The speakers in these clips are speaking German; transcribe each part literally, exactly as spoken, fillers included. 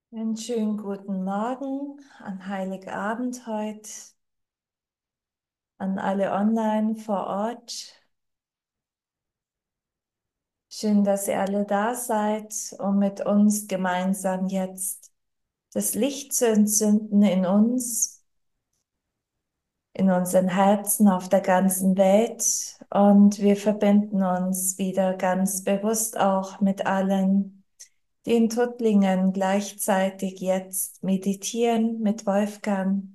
Einen schönen guten Morgen an Heiligabend heute, an alle online vor Ort. Schön, dass ihr alle da seid, um mit uns gemeinsam jetzt das Licht zu entzünden in uns, in unseren Herzen auf der ganzen Welt. Und wir verbinden uns wieder ganz bewusst auch mit allen, die in Tuttlingen gleichzeitig jetzt meditieren, mit Wolfgang,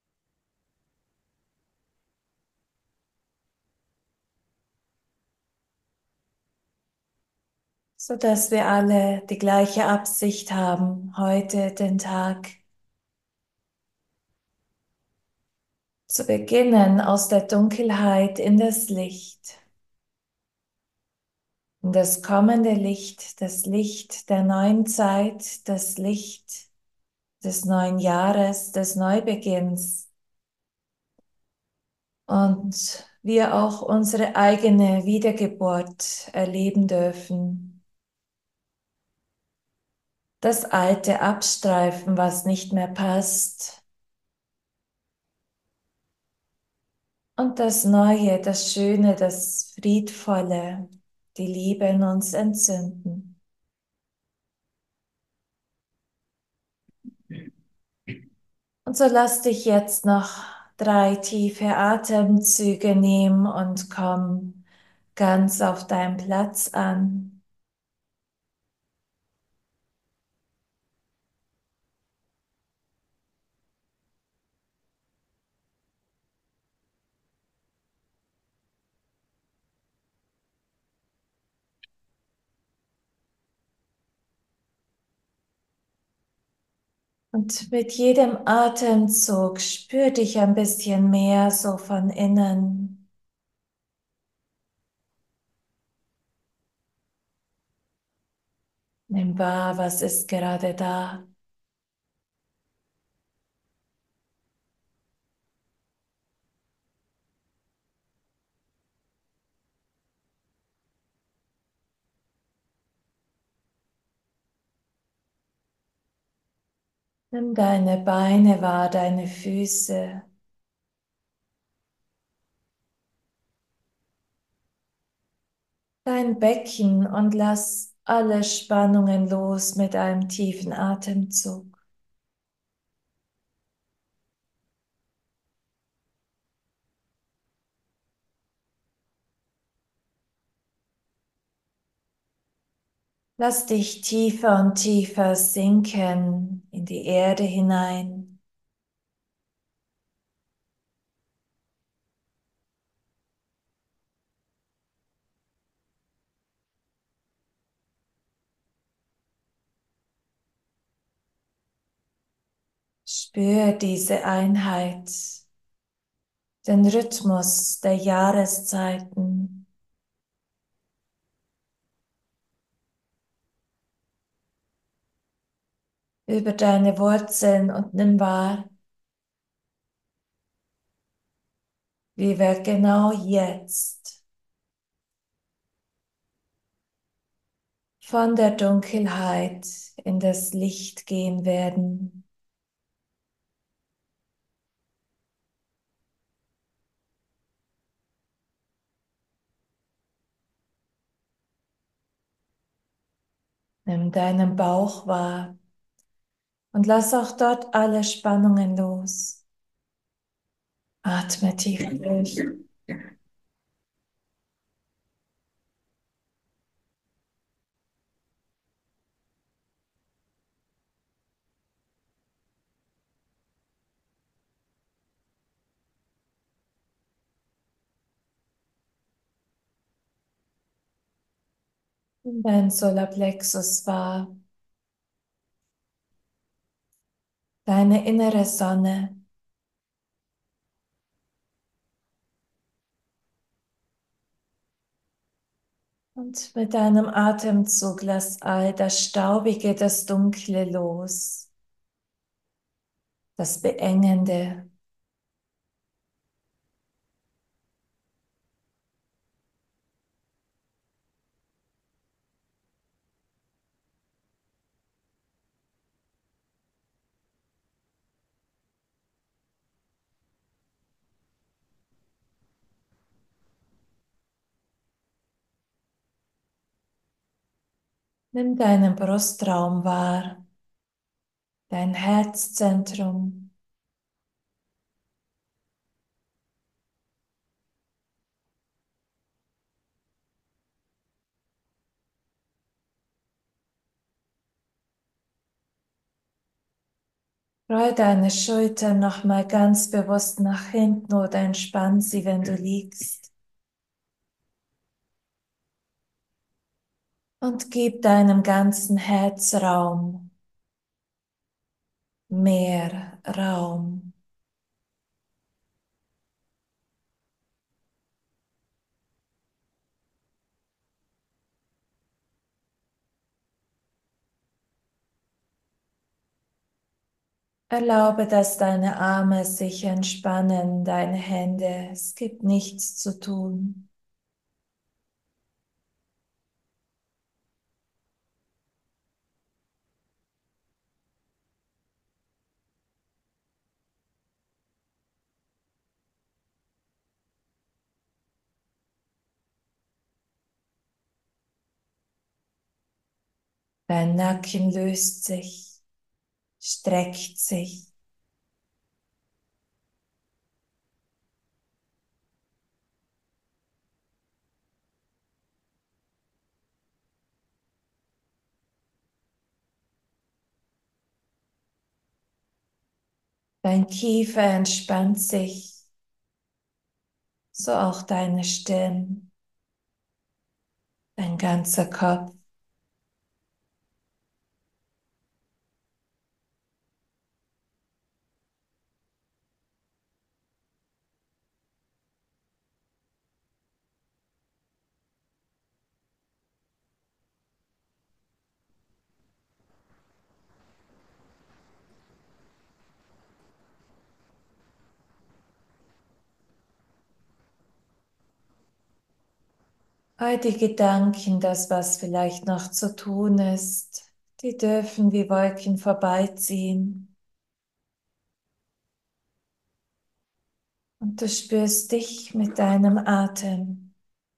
so dass wir alle die gleiche Absicht haben, heute den Tag zu beginnen aus der Dunkelheit in das Licht, in das kommende Licht, das Licht der neuen Zeit, das Licht des neuen Jahres, des Neubeginns und wir auch unsere eigene Wiedergeburt erleben dürfen. Das Alte abstreifen, was nicht mehr passt, und das Neue, das Schöne, das Friedvolle, die Liebe in uns entzünden. Und so lass dich jetzt noch drei tiefe Atemzüge nehmen und komm ganz auf deinem Platz an. Und mit jedem Atemzug spür dich ein bisschen mehr so von innen. Nimm wahr, was ist gerade da. Nimm deine Beine wahr, deine Füße, dein Becken und lass alle Spannungen los mit einem tiefen Atemzug. Lass dich tiefer und tiefer sinken in die Erde hinein. Spür diese Einheit, den Rhythmus der Jahreszeiten. Über deine Wurzeln und nimm wahr, wie wir genau jetzt von der Dunkelheit in das Licht gehen werden. Nimm deinen Bauch wahr und lass auch dort alle Spannungen los. Atme tief durch. Nimm deinen Solarplexus wahr, deine innere Sonne. Und mit deinem Atemzug lass all das Staubige, das Dunkle los, das Beengende. Nimm deinen Brustraum wahr, dein Herzzentrum. Roll deine Schultern nochmal ganz bewusst nach hinten oder entspann sie, wenn du liegst. Und gib deinem ganzen Herzraum mehr Raum. Erlaube, dass deine Arme sich entspannen, deine Hände. Es gibt nichts zu tun. Dein Nacken löst sich, streckt sich. Dein Kiefer entspannt sich, so auch deine Stirn, dein ganzer Kopf. All die Gedanken, das, was vielleicht noch zu tun ist, die dürfen wie Wolken vorbeiziehen. Und du spürst dich mit deinem Atem.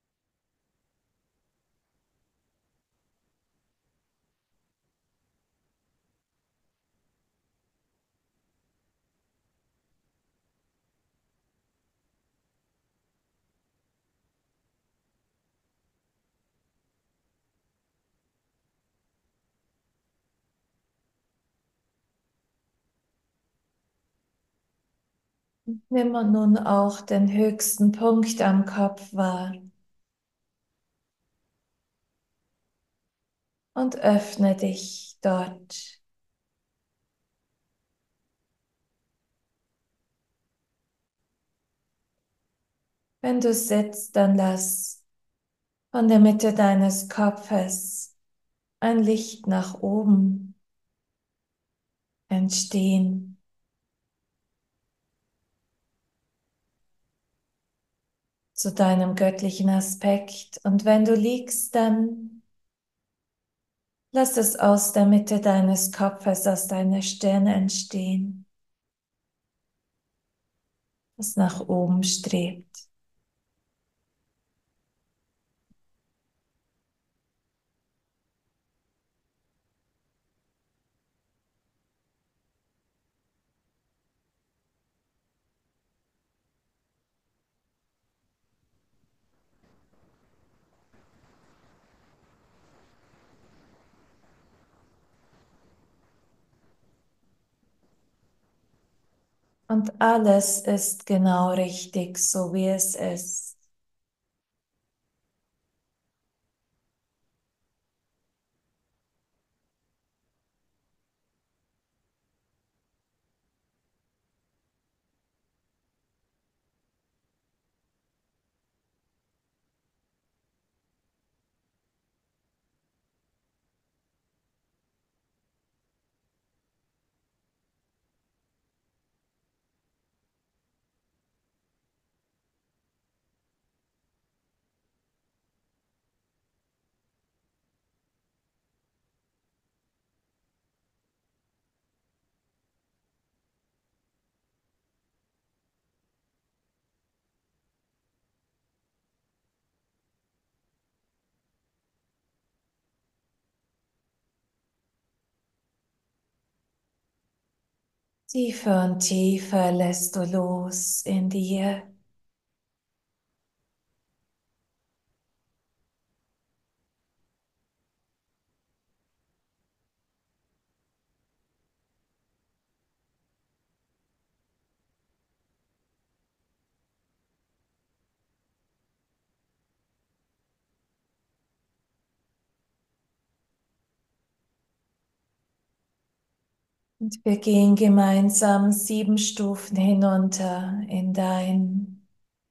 Nimm nun auch den höchsten Punkt am Kopf wahr und öffne dich dort. Wenn du sitzt, dann lass von der Mitte deines Kopfes ein Licht nach oben entstehen. Zu deinem göttlichen Aspekt. Und wenn du liegst, dann lass es aus der Mitte deines Kopfes, aus deiner Stirn entstehen, das nach oben strebt. Und alles ist genau richtig, so wie es ist. Tiefer und tiefer lässt du los in dir. Und wir gehen gemeinsam sieben Stufen hinunter in dein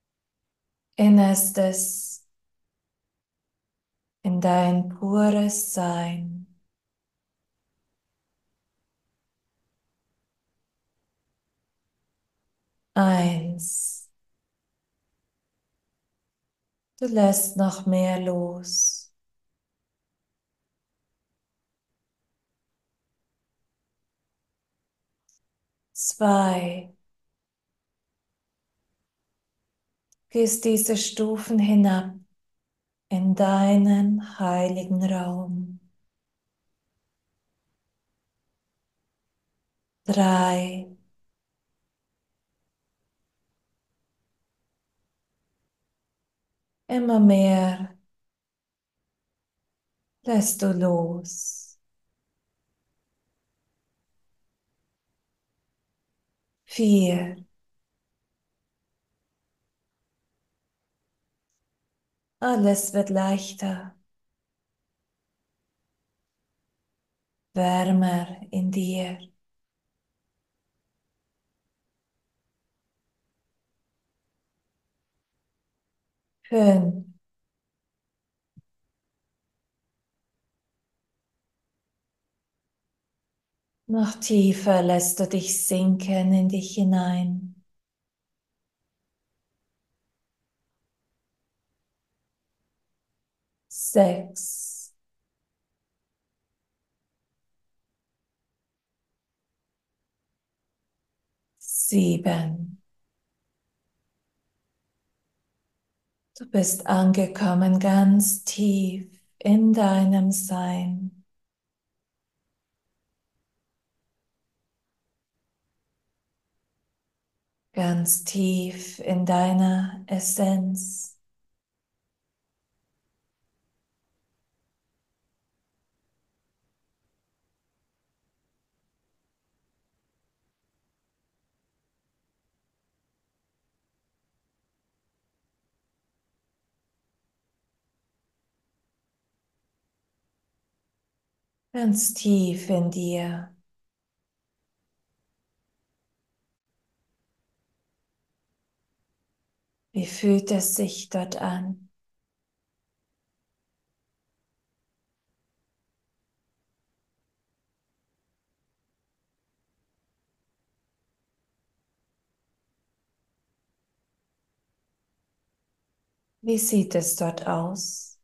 Innerstes, in dein pures Sein. Eins. Du lässt noch mehr los. Zwei. Gehst diese Stufen hinab in deinen heiligen Raum. Drei. Immer mehr lässt du los. Vier. Alles wird leichter, wärmer in dir. Fünf. Noch tiefer lässt du dich sinken in dich hinein. Sechs. Sieben. Du bist angekommen ganz tief in deinem Sein. Ganz tief in deiner Essenz. Ganz tief in dir. Wie fühlt es sich dort an? Wie sieht es dort aus?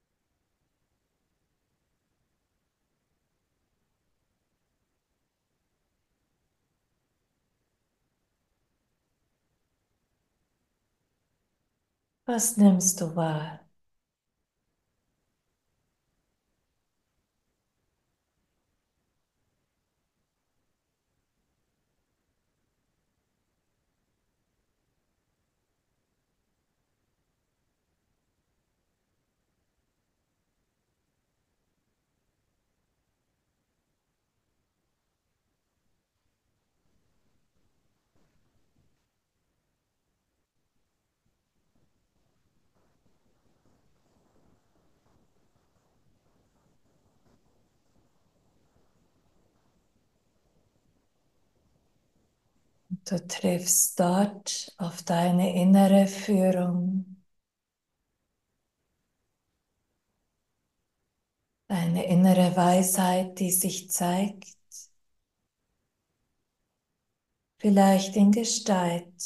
Was nimmst du wahr? Du triffst dort auf deine innere Führung, deine innere Weisheit, die sich zeigt, vielleicht in Gestalt.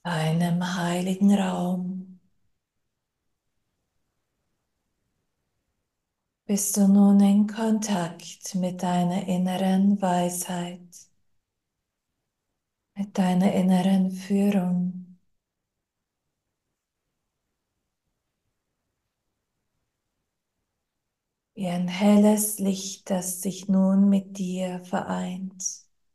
einem heiligen Raum. Bist du nun in Kontakt mit deiner inneren Weisheit, mit deiner inneren Führung? Wie ein helles Licht, das sich nun mit dir vereint.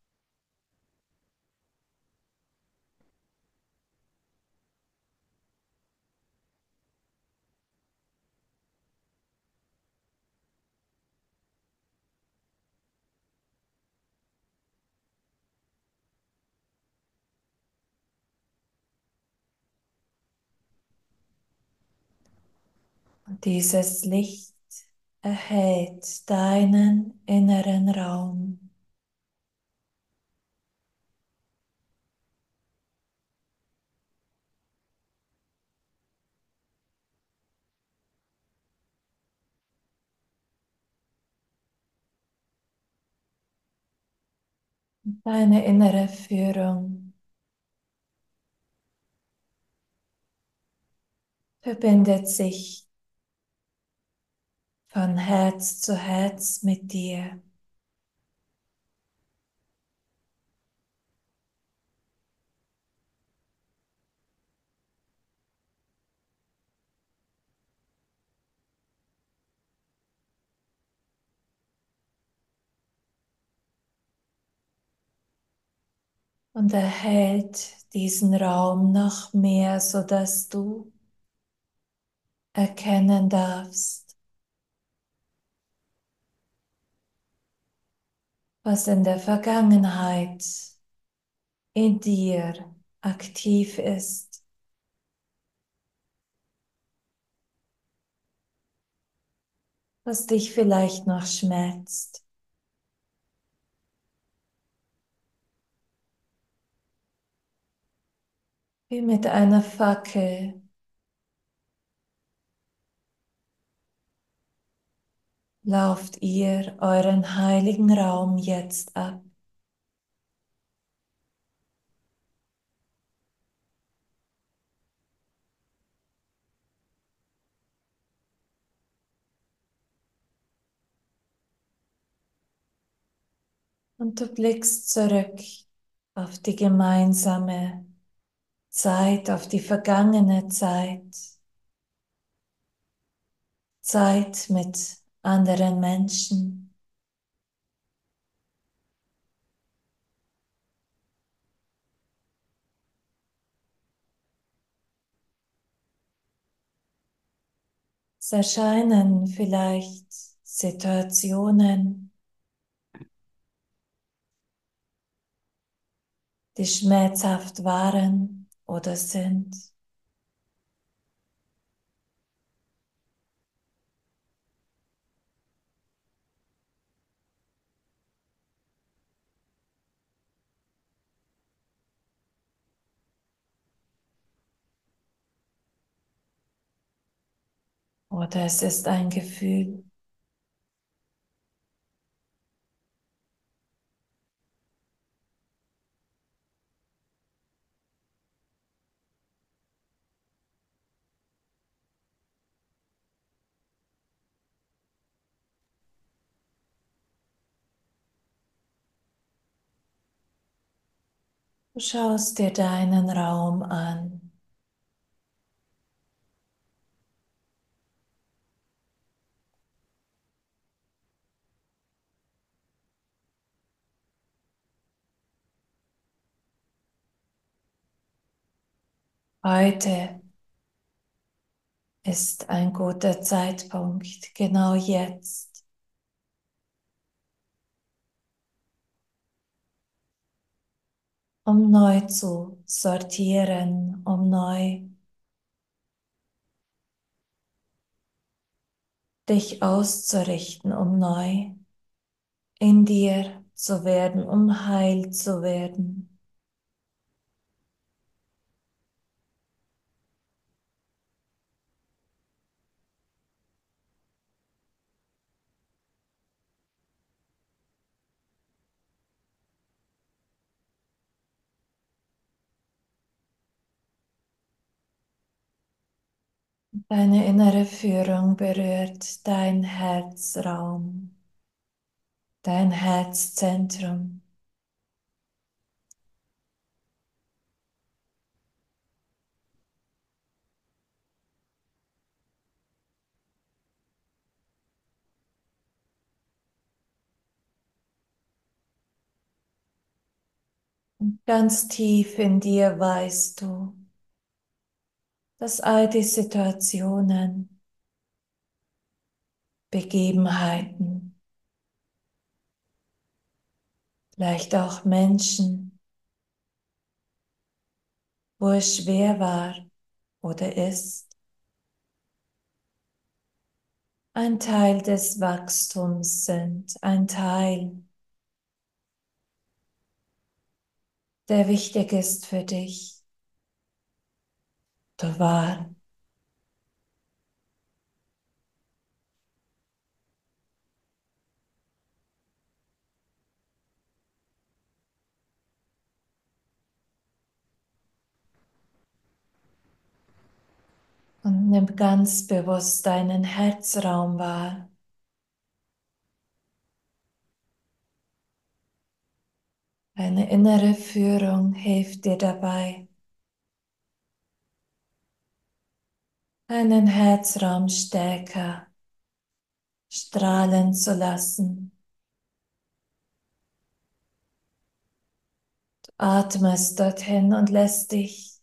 Und dieses Licht erhält deinen inneren Raum. Deine innere Führung verbindet sich von Herz zu Herz mit dir. Und erhält diesen Raum noch mehr, sodass du erkennen darfst, was in der Vergangenheit in dir aktiv ist, was dich vielleicht noch schmerzt. Wie mit einer Fackel lauft ihr euren heiligen Raum jetzt ab. Und du blickst zurück auf die gemeinsame Zeit, auf die vergangene Zeit, Zeit mit anderen Menschen. Es erscheinen vielleicht Situationen, die schmerzhaft waren oder sind. Oder es ist ein Gefühl. Du schaust dir deinen Raum an. Heute ist ein guter Zeitpunkt, genau jetzt, um neu zu sortieren, um neu dich auszurichten, um neu in dir zu werden, um heil zu werden. Deine innere Führung berührt dein Herzraum, dein Herzzentrum. Und ganz tief in dir weißt du, dass all die Situationen, Begebenheiten, vielleicht auch Menschen, wo es schwer war oder ist, ein Teil des Wachstums sind, ein Teil, der wichtig ist für dich. Du wahr. Und nimm ganz bewusst deinen Herzraum wahr. Eine innere Führung hilft dir dabei, deinen Herzraum stärker strahlen zu lassen. Du atmest dorthin und lässt dich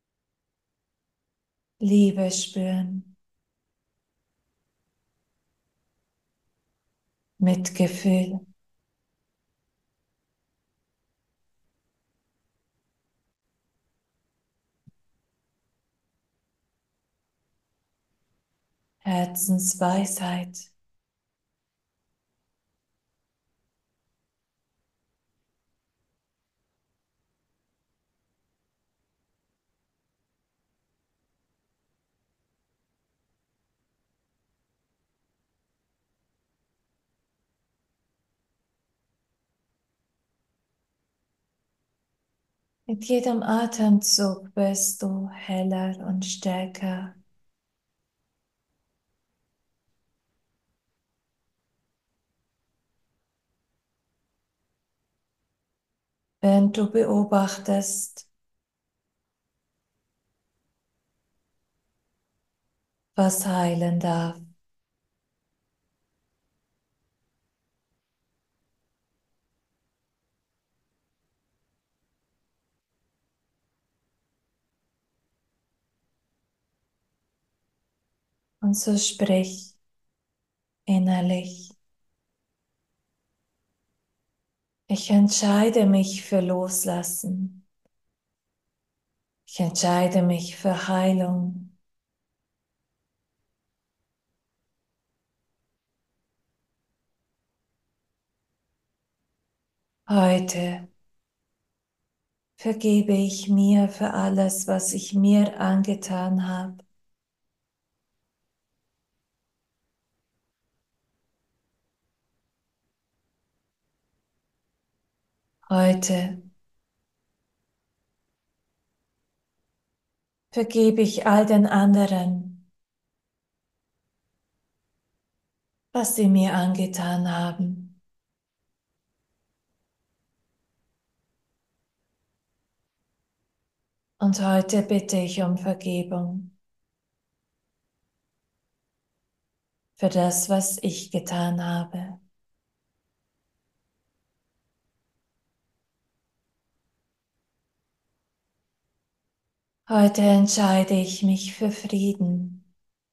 Liebe spüren, Mitgefühl, Herzensweisheit. Mit jedem Atemzug wirst du heller und stärker, während du beobachtest, was heilen darf. Und so sprich innerlich. Ich entscheide mich für Loslassen. Ich entscheide mich für Heilung. Heute vergebe ich mir für alles, was ich mir angetan habe. Heute vergebe ich all den anderen, was sie mir angetan haben. Und heute bitte ich um Vergebung für das, was ich getan habe. Heute entscheide ich mich für Frieden,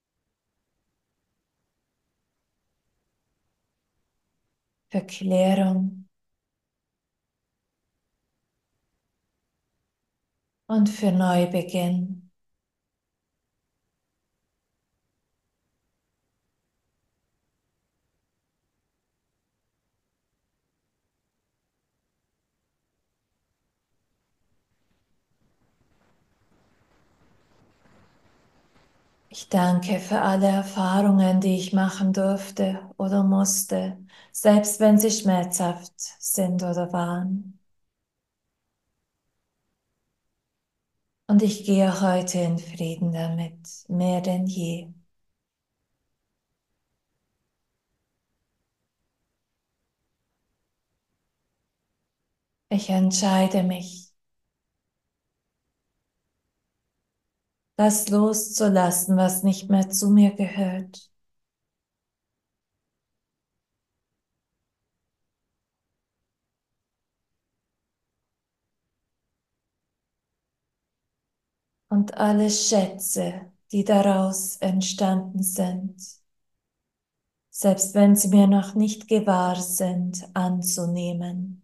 für Klärung und für Neubeginn. Ich danke für alle Erfahrungen, die ich machen durfte oder musste, selbst wenn sie schmerzhaft sind oder waren. Und ich gehe heute in Frieden damit, mehr denn je. Ich entscheide mich, das loszulassen, was nicht mehr zu mir gehört. Und alle Schätze, die daraus entstanden sind, selbst wenn sie mir noch nicht gewahr sind, anzunehmen.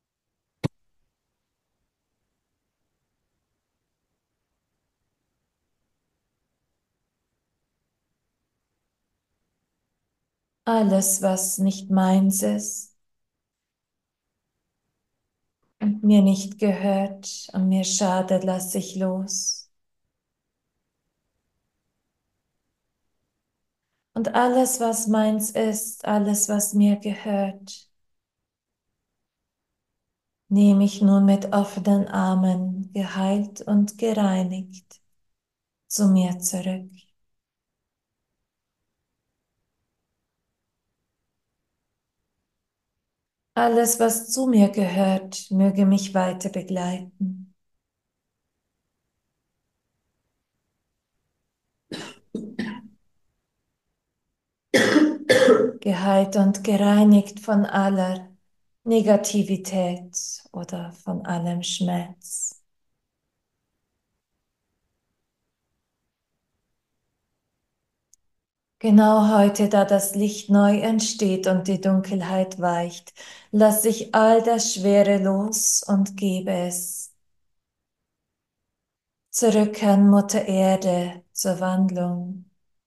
Alles, was nicht meins ist und mir nicht gehört und mir schadet, lasse ich los. Und alles, was meins ist, alles, was mir gehört, nehme ich nun mit offenen Armen, geheilt und gereinigt, zu mir zurück. Alles, was zu mir gehört, möge mich weiter begleiten. Geheilt und gereinigt von aller Negativität oder von allem Schmerz. Genau heute, da das Licht neu entsteht und die Dunkelheit weicht, lasse ich all das Schwere los und gebe es zurück an Mutter Erde zur Wandlung.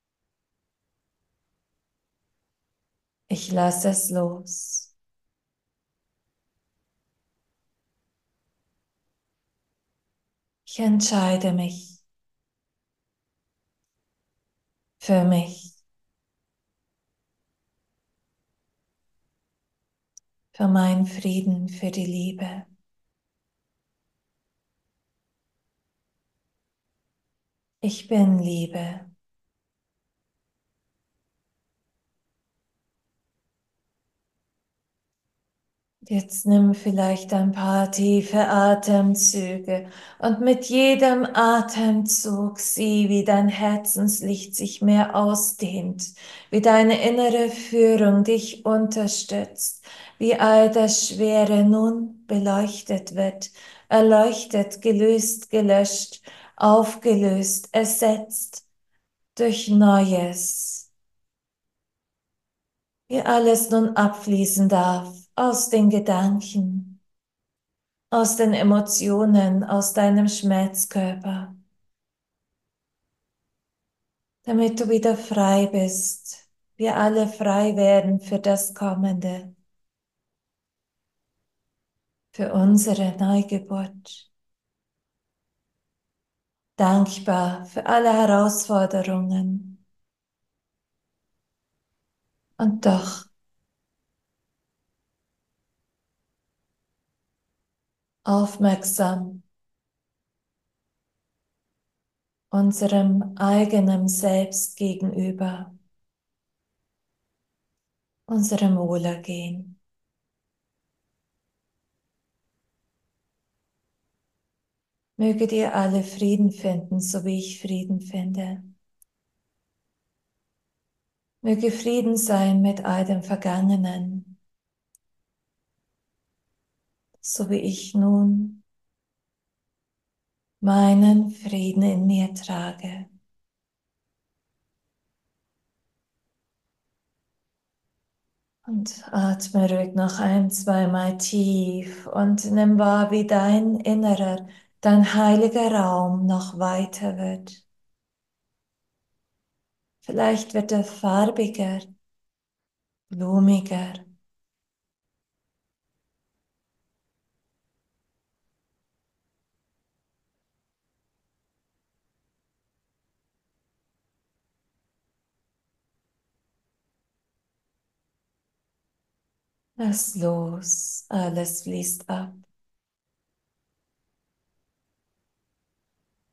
Ich lasse es los. Ich entscheide mich für mich, für meinen Frieden, für die Liebe. Ich bin Liebe. Jetzt nimm vielleicht ein paar tiefe Atemzüge und mit jedem Atemzug sieh, wie dein Herzenslicht sich mehr ausdehnt, wie deine innere Führung dich unterstützt, wie all das Schwere nun beleuchtet wird, erleuchtet, gelöst, gelöscht, aufgelöst, ersetzt durch Neues. Wie alles nun abfließen darf aus den Gedanken, aus den Emotionen, aus deinem Schmerzkörper, damit du wieder frei bist. Wir alle frei werden für das Kommende, für unsere Neugeburt. Dankbar für alle Herausforderungen und doch aufmerksam unserem eigenen Selbst gegenüber, unserem Wohlergehen. Möget ihr alle Frieden finden, so wie ich Frieden finde. Möge Frieden sein mit all dem Vergangenen, so wie ich nun meinen Frieden in mir trage. Und atme ruhig noch ein, zweimal tief und nimm wahr, wie dein innerer, dein heiliger Raum noch weiter wird. Vielleicht wird er farbiger, blumiger. Lass los, alles fließt ab.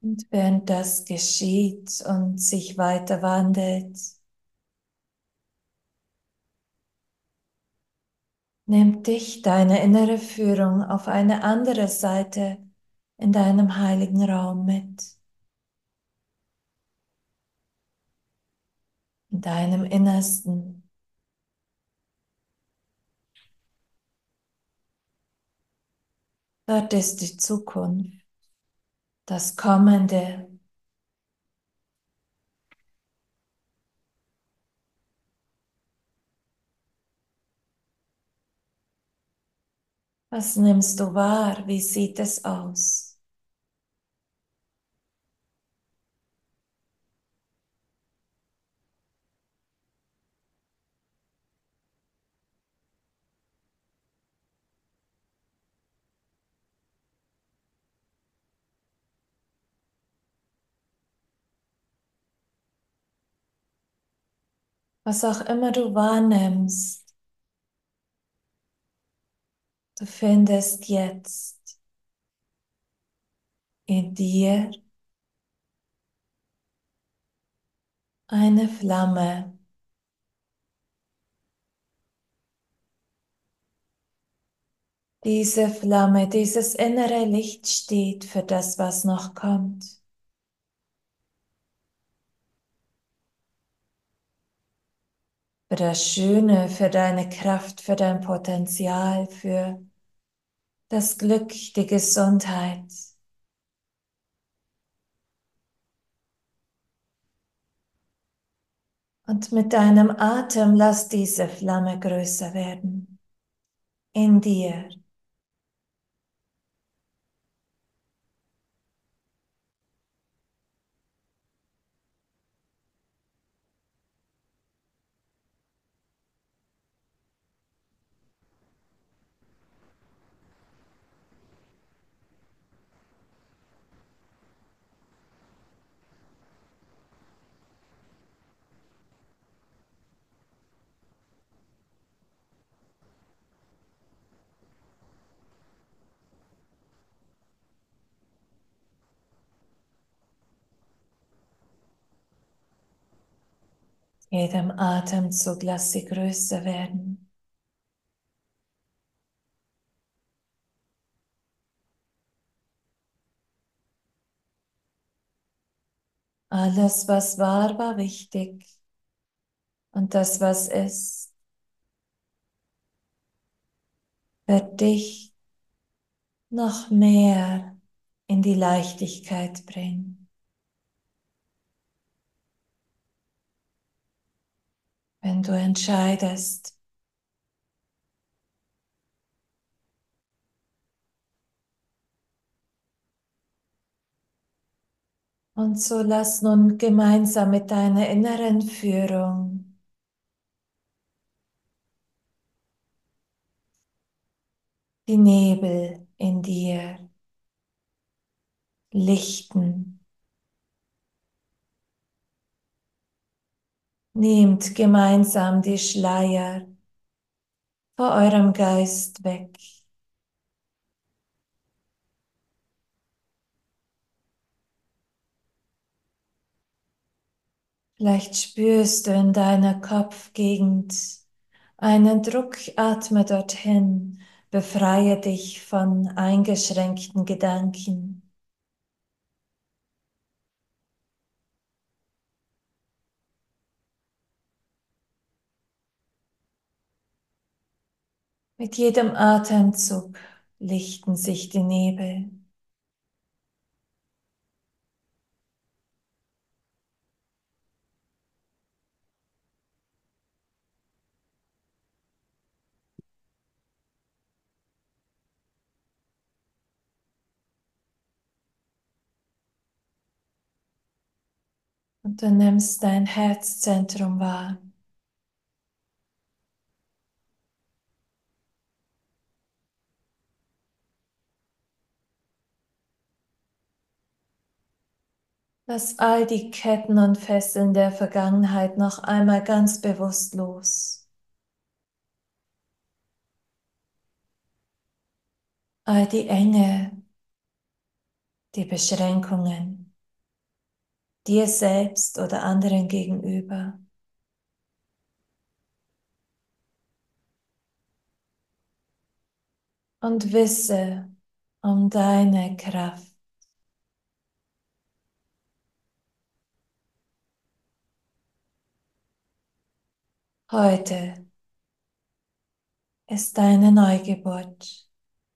Und während das geschieht und sich weiter wandelt, nimmt dich deine innere Führung auf eine andere Seite in deinem heiligen Raum mit, in deinem Innersten. Dort ist die Zukunft, das Kommende. Was nimmst du wahr? Wie sieht es aus? Was auch immer du wahrnimmst, du findest jetzt in dir eine Flamme. Diese Flamme, dieses innere Licht steht für das, was noch kommt. Für das Schöne, für deine Kraft, für dein Potenzial, für das Glück, die Gesundheit. Und mit deinem Atem lass diese Flamme größer werden. In dir. Jedem Atemzug lass sie größer werden. Alles, was war, war wichtig. Und das, was ist, wird dich noch mehr in die Leichtigkeit bringen. Wenn du entscheidest, und so lass nun gemeinsam mit deiner inneren Führung die Nebel in dir lichten. Nehmt gemeinsam die Schleier vor eurem Geist weg. Vielleicht spürst du in deiner Kopfgegend einen Druck, atme dorthin, befreie dich von eingeschränkten Gedanken. Mit jedem Atemzug lichten sich die Nebel. Und du nimmst dein Herzzentrum wahr. Lass all die Ketten und Fesseln der Vergangenheit noch einmal ganz bewusst los. All die Enge, die Beschränkungen. dir selbst oder anderen gegenüber. Und wisse um deine Kraft. Heute ist deine Neugeburt.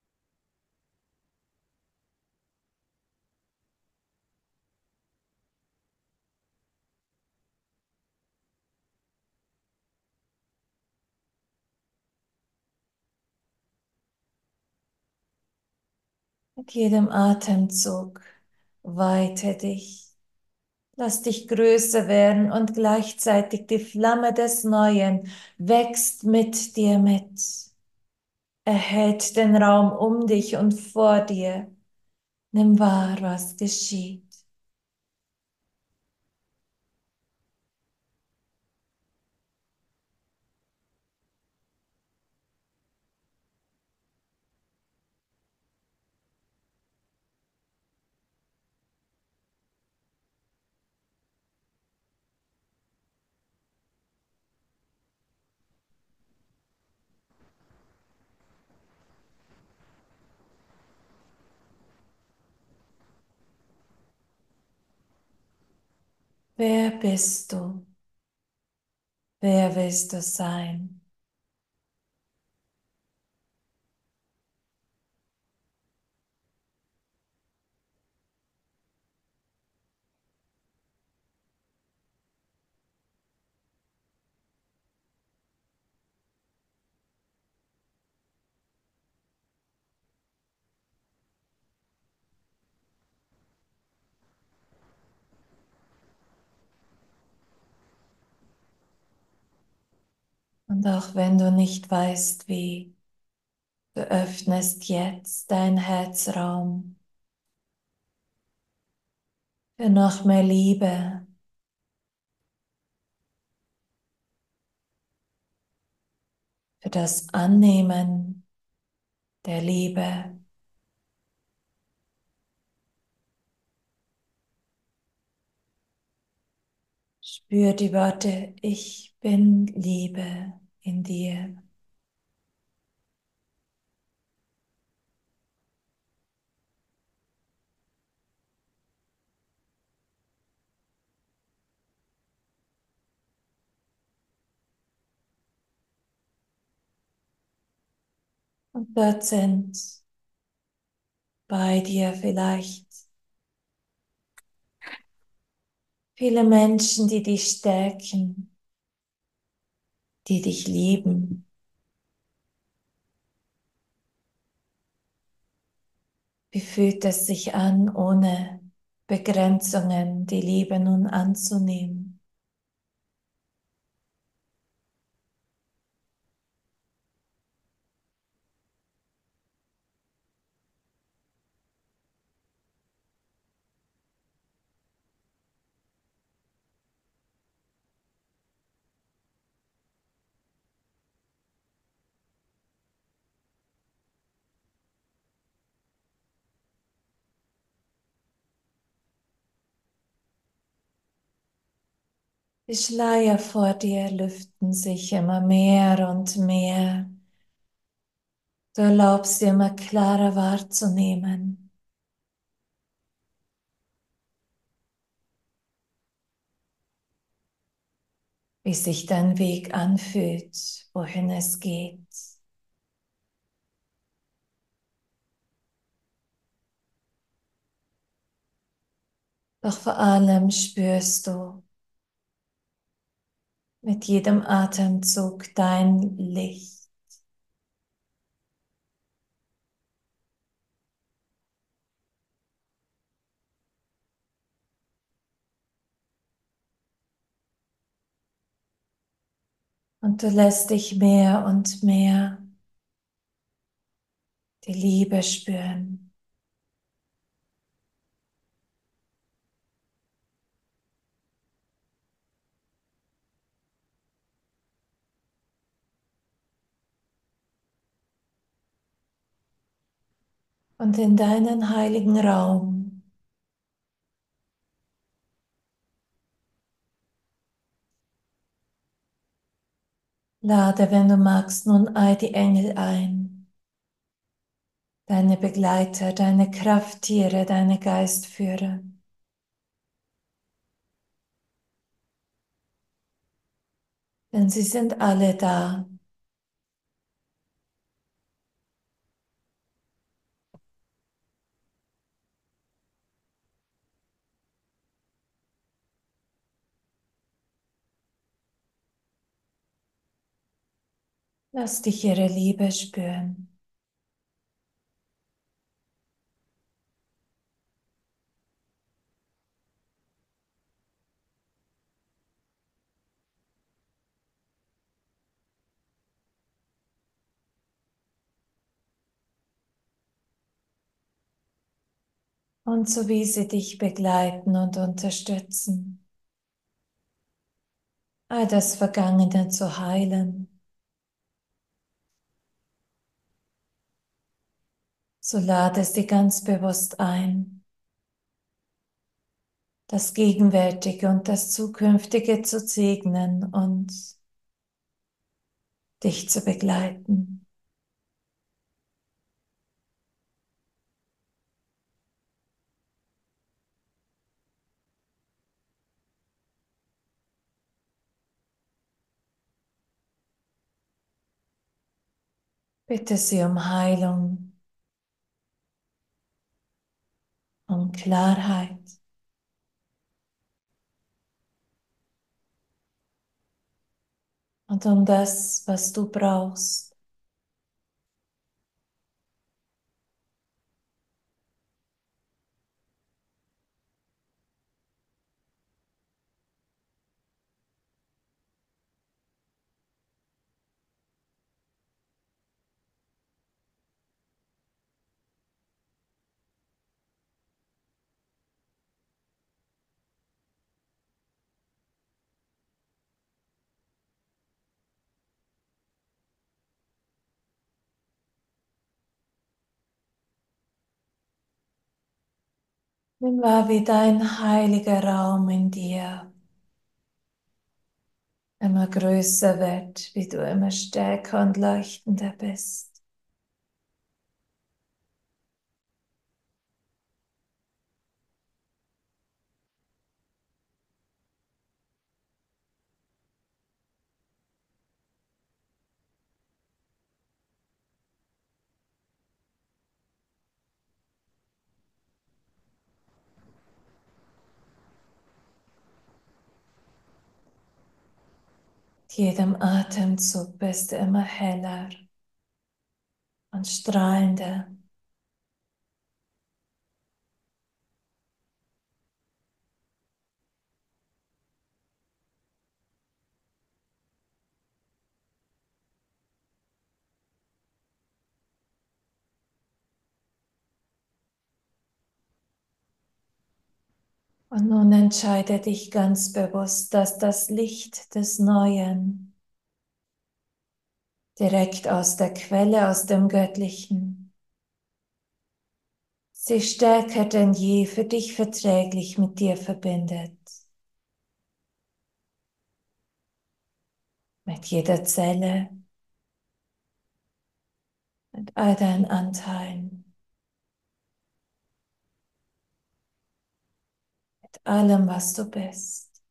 Mit jedem Atemzug weite dich. Lass dich größer werden und gleichzeitig die Flamme des Neuen wächst mit dir mit. Erhält den Raum um dich und vor dir. Nimm wahr, was geschieht. Wer bist du? Wer willst du sein? Und auch wenn du nicht weißt, wie, du öffnest jetzt dein Herzraum für noch mehr Liebe, für das Annehmen der Liebe. Spür die Worte, ich bin Liebe in dir. Und dort sind bei dir vielleicht viele Menschen, die dich stärken, die dich lieben. Wie fühlt es sich an, ohne Begrenzungen die Liebe nun anzunehmen? Die Schleier vor dir lüften sich immer mehr und mehr. Du erlaubst dir immer klarer wahrzunehmen, wie sich dein Weg anfühlt, wohin es geht. Doch vor allem spürst du mit jedem Atemzug dein Licht. Und du lässt dich mehr und mehr die Liebe spüren. Und in deinen heiligen Raum Lade, wenn du magst, nun all die Engel ein, deine Begleiter, deine Krafttiere, deine Geistführer. Denn sie sind alle da. Lass dich ihre Liebe spüren. Und so wie sie dich begleiten und unterstützen, all das Vergangene zu heilen, so lade sie ganz bewusst ein, das Gegenwärtige und das Zukünftige zu segnen und dich zu begleiten. Bitte sie um Heilung, um Klarheit und um das, was du brauchst. Nimm wahr, wie dein heiliger Raum in dir immer größer wird, wie du immer stärker und leuchtender bist. Mit jedem Atemzug bist du immer heller und strahlender. Und nun entscheide dich ganz bewusst, dass das Licht des Neuen direkt aus der Quelle, aus dem Göttlichen, sich stärker denn je für dich verträglich mit dir verbindet. Mit jeder Zelle, mit all deinen Anteilen, mit allem, was du bist.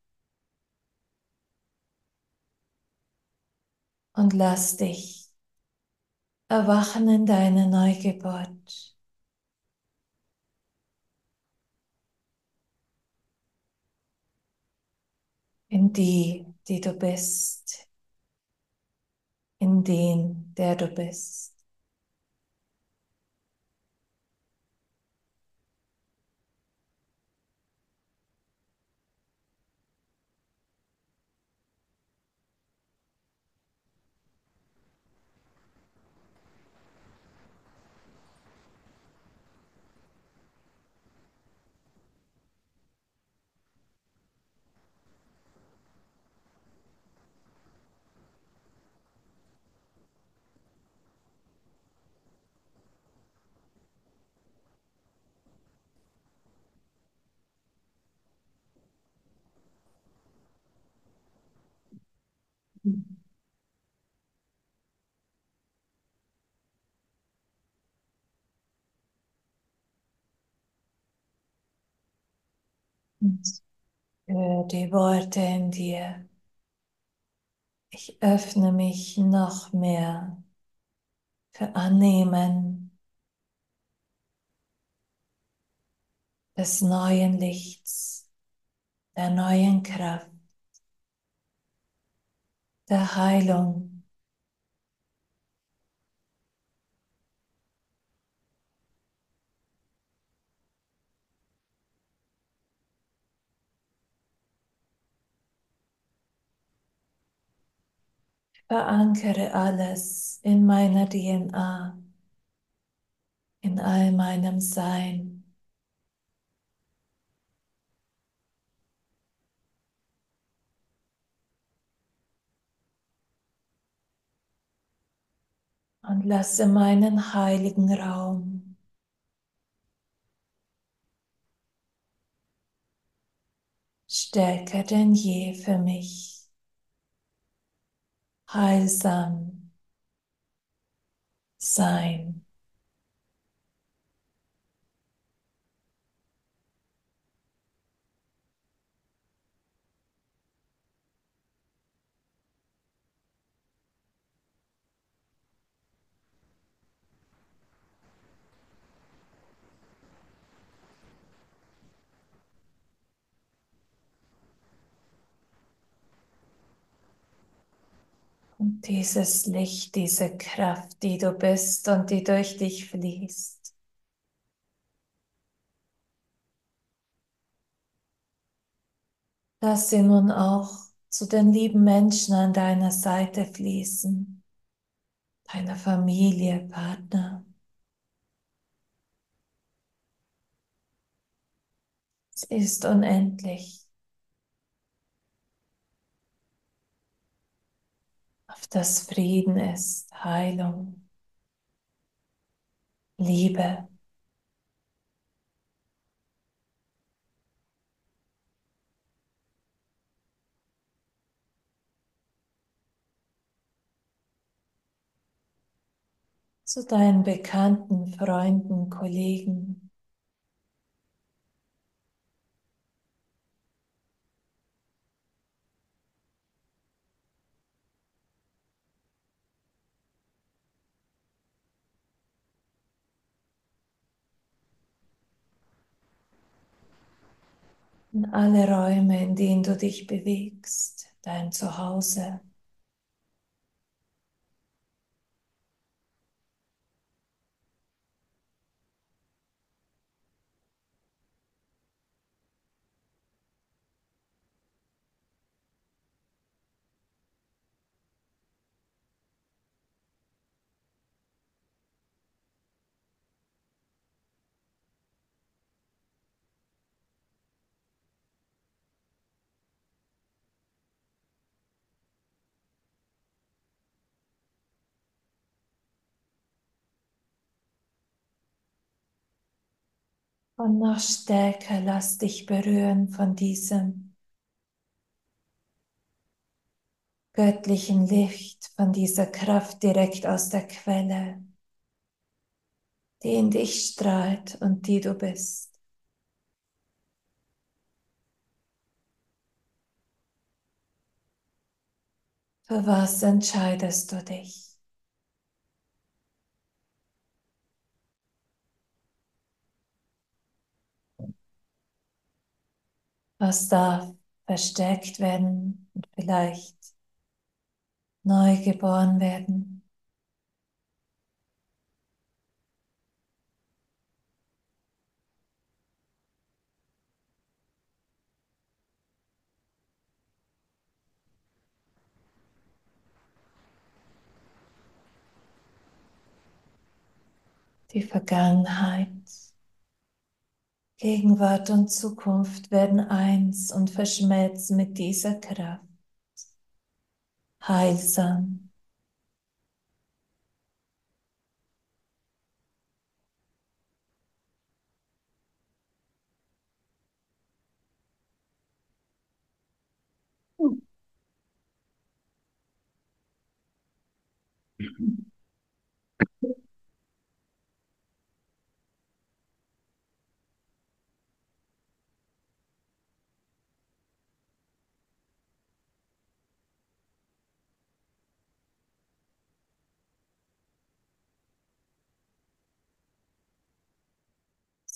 Und lass dich erwachen in deine Neugeburt, in die, die du bist, in den, der du bist. Für die Worte in dir. Ich öffne mich noch mehr für Annehmen des neuen Lichts, der neuen Kraft, der Heilung. Verankere alles in meiner D N A, in all meinem Sein. Und lasse meinen heiligen Raum stärker denn je für mich, heilsam sein. Und dieses Licht, diese Kraft, die du bist und die durch dich fließt, lass sie nun auch zu den lieben Menschen an deiner Seite fließen, deiner Familie, Partner. Es ist unendlich, auf das Frieden ist, Heilung, Liebe. Zu deinen Bekannten, Freunden, Kollegen. In alle Räume, in denen du dich bewegst, dein Zuhause. Und noch stärker lass dich berühren von diesem göttlichen Licht, von dieser Kraft direkt aus der Quelle, die in dich strahlt und die du bist. Für was entscheidest du dich? Was darf verstärkt werden und vielleicht neu geboren werden? Die Vergangenheit, Gegenwart und Zukunft werden eins und verschmelzen mit dieser Kraft. Heilsam.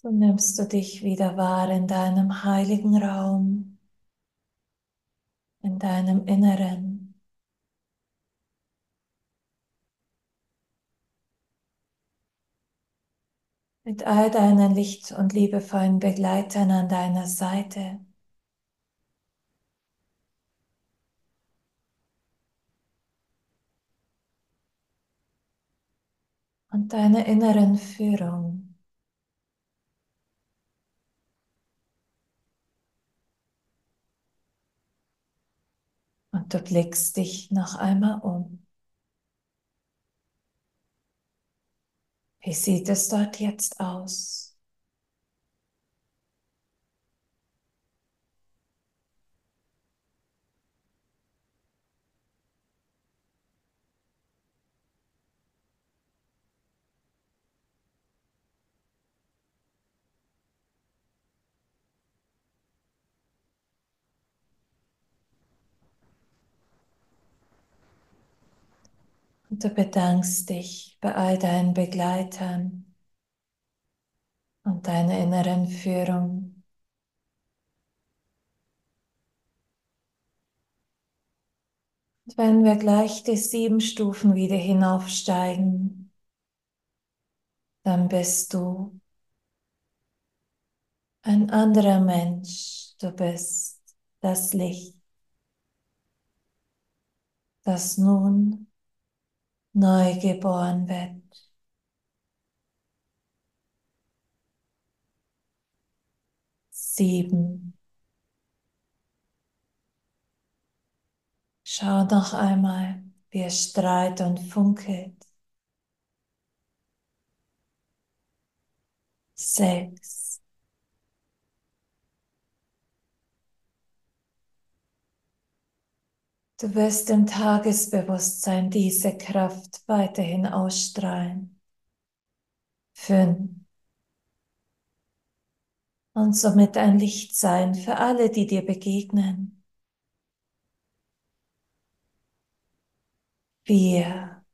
So nimmst du dich wieder wahr in deinem heiligen Raum, in deinem Inneren. Mit all deinen licht- und liebevollen Begleitern an deiner Seite. Und deiner inneren Führung. Und du blickst dich noch einmal um. Wie sieht es dort jetzt aus? Und du bedankst dich bei all deinen Begleitern und deiner inneren Führung. Und wenn wir gleich die sieben Stufen wieder hinaufsteigen, dann bist du ein anderer Mensch. Du bist das Licht, das nun neu geboren wird. Sieben. Schau noch einmal, wie es strahlt und funkelt. Sechs. Du wirst im Tagesbewusstsein diese Kraft weiterhin ausstrahlen. Fünf. Und somit ein Licht sein für alle, die dir begegnen. Vier.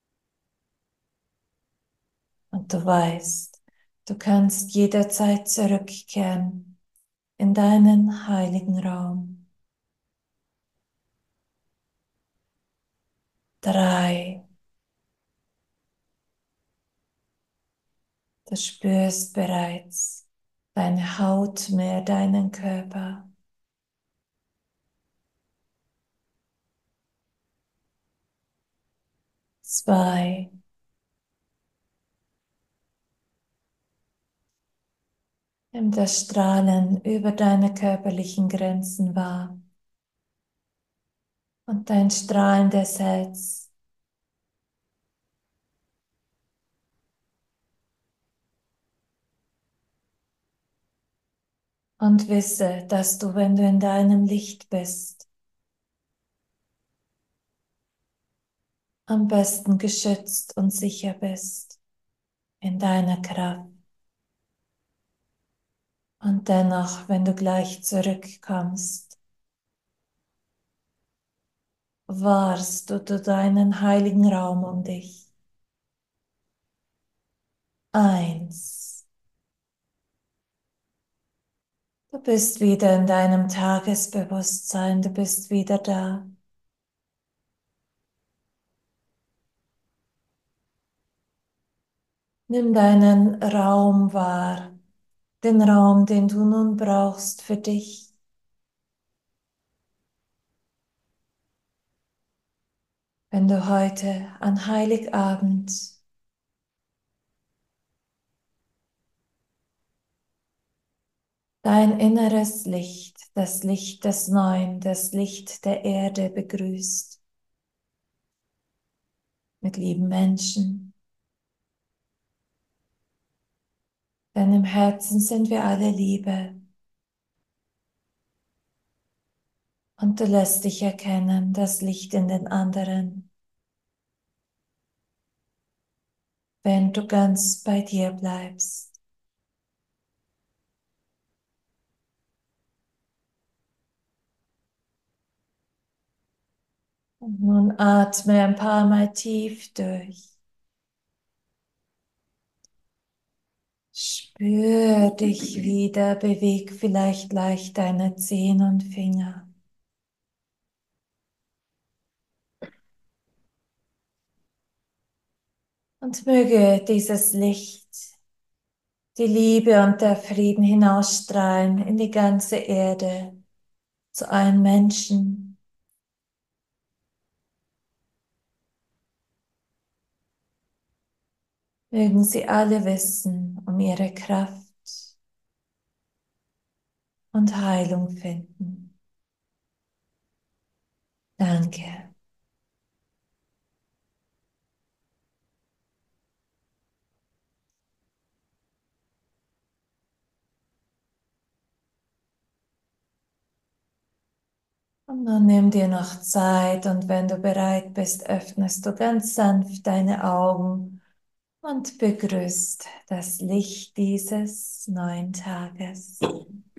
Und du weißt, du kannst jederzeit zurückkehren in deinen heiligen Raum. Drei. Du spürst bereits deine Haut mehr deinen Körper. Zwei. Nimm das Strahlen über deine körperlichen Grenzen wahr und dein strahlendes Herz. Und wisse, dass du, wenn du in deinem Licht bist, am besten geschützt und sicher bist in deiner Kraft. Und dennoch, wenn du gleich zurückkommst, wahrst du, du deinen heiligen Raum um dich. Eins. Du bist wieder in deinem Tagesbewusstsein, du bist wieder da. Nimm deinen Raum wahr, den Raum, den du nun brauchst für dich. Wenn du heute an Heiligabend dein inneres Licht, das Licht des Neuen, das Licht der Erde begrüßt, mit lieben Menschen. Denn im Herzen sind wir alle Liebe. Und du lässt dich erkennen, das Licht in den anderen, wenn du ganz bei dir bleibst. Und nun atme ein paar Mal tief durch. Spür dich wieder, beweg vielleicht leicht deine Zehen und Finger. Und möge dieses Licht, die Liebe und der Frieden hinausstrahlen in die ganze Erde, zu allen Menschen. Mögen sie alle wissen um ihre Kraft und Heilung finden. Danke. Und nun nimm dir noch Zeit und wenn du bereit bist, öffnest du ganz sanft deine Augen und begrüßt das Licht dieses neuen Tages.